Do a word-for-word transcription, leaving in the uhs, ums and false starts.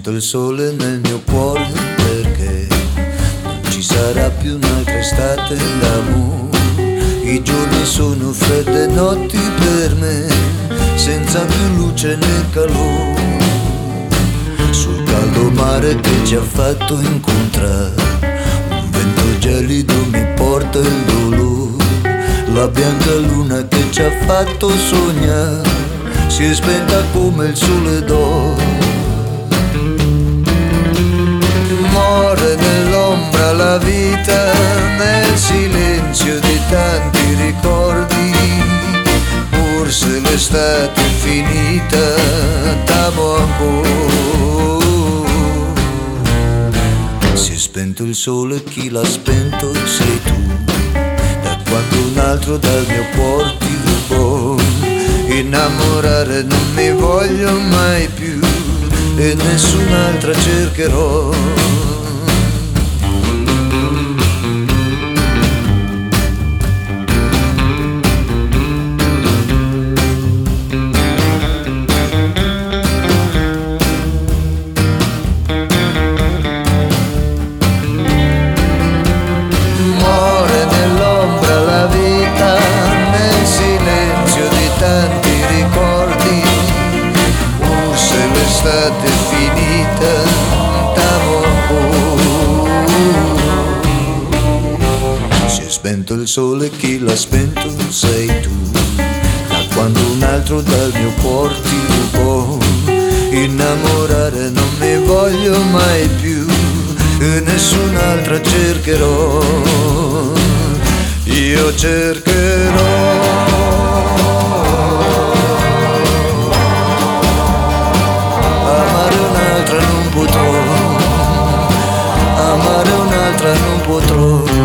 spento il sole nel mio cuore perché non ci sarà più un'altra estate d'amore. I giorni sono fredde notti per me, senza più luce né calore. Sul caldo mare che ci ha fatto incontrare, un vento gelido mi porta il dolore. La bianca luna che ci ha fatto sognare si è spenta come il sole d'oro. Muore nell'ombra la vita, nel silenzio di tanti ricordi. Forse l'estate è finita, t'amo ancora. Si è spento il sole, chi l'ha spento sei tu. Da quando un altro dal mio cuore ti rubò. Innamorare non mi voglio mai più e nessun'altra cercherò. Muore nell'ombra la vita, nel silenzio di tanti ricordi. Forse l'estate è finita, t'amo ancora. Si è spento il sole, chi l'ha spento sei tu. Da quando un altro dal mio cuore ti rubò. Innamorare non mi voglio mai più e nessun'altra cercherò. Io cercherò. Non potrò, amare un'altra non potrò.